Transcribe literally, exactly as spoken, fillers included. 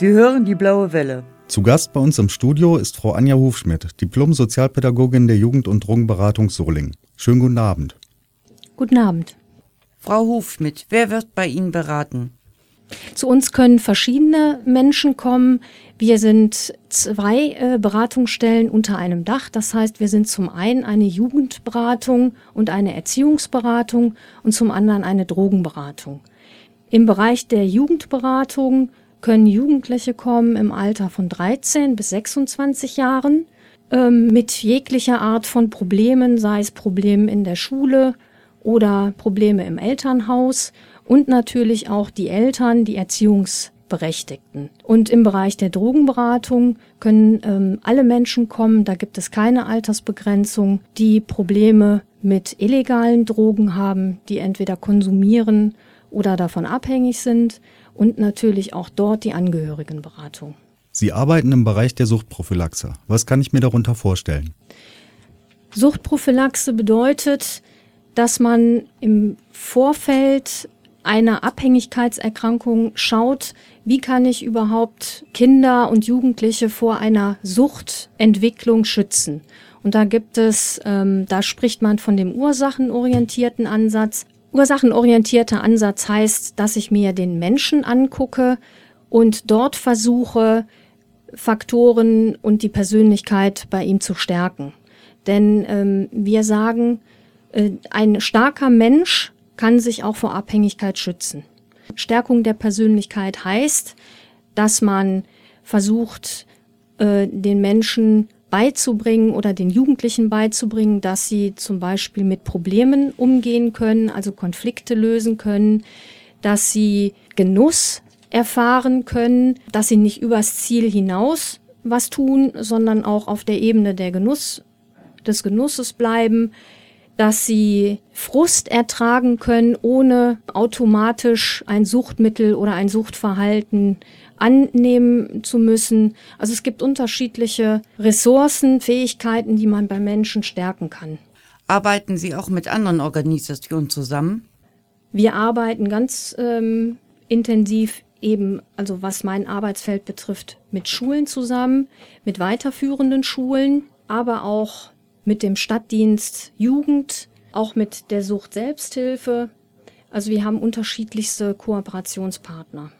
Sie hören die Blaue Welle. Zu Gast bei uns im Studio ist Frau Anja Hufschmidt, Diplom-Sozialpädagogin der Jugend- und Drogenberatung Solingen. Schönen guten Abend. Guten Abend. Frau Hufschmidt, wer wird bei Ihnen beraten? Zu uns können verschiedene Menschen kommen. Wir sind zwei äh, Beratungsstellen unter einem Dach. Das heißt, wir sind zum einen eine Jugendberatung und eine Erziehungsberatung und zum anderen eine Drogenberatung. Im Bereich der Jugendberatung können Jugendliche kommen im Alter von dreizehn bis sechsundzwanzig Jahren ähm, mit jeglicher Art von Problemen, sei es Probleme in der Schule oder Probleme im Elternhaus und natürlich auch die Eltern, die Erziehungsberechtigten. Und im Bereich der Drogenberatung können ähm, alle Menschen kommen, da gibt es keine Altersbegrenzung, die Probleme mit illegalen Drogen haben, die entweder konsumieren oder davon abhängig sind. Und natürlich auch dort die Angehörigenberatung. Sie arbeiten im Bereich der Suchtprophylaxe. Was kann ich mir darunter vorstellen? Suchtprophylaxe bedeutet, dass man im Vorfeld einer Abhängigkeitserkrankung schaut, wie kann ich überhaupt Kinder und Jugendliche vor einer Suchtentwicklung schützen. Und da gibt es, ähm, da spricht man von dem ursachenorientierten Ansatz. Ursachenorientierter Ansatz heißt, dass ich mir den Menschen angucke und dort versuche, Faktoren und die Persönlichkeit bei ihm zu stärken. Denn ähm, wir sagen, äh, ein starker Mensch kann sich auch vor Abhängigkeit schützen. Stärkung der Persönlichkeit heißt, dass man versucht, äh, den Menschen beizubringen oder den Jugendlichen beizubringen, dass sie zum Beispiel mit Problemen umgehen können, also Konflikte lösen können, dass sie Genuss erfahren können, dass sie nicht übers Ziel hinaus was tun, sondern auch auf der Ebene der Genuss, des Genusses bleiben, dass sie Frust ertragen können, ohne automatisch ein Suchtmittel oder ein Suchtverhalten annehmen zu müssen. Also es gibt unterschiedliche Ressourcen, Fähigkeiten, die man bei Menschen stärken kann. Arbeiten Sie auch mit anderen Organisationen zusammen? Wir arbeiten ganz ähm, intensiv eben, also was mein Arbeitsfeld betrifft, mit Schulen zusammen, mit weiterführenden Schulen, aber auch mit dem Stadtdienst Jugend, auch mit der Sucht-Selbsthilfe. Also wir haben unterschiedlichste Kooperationspartner.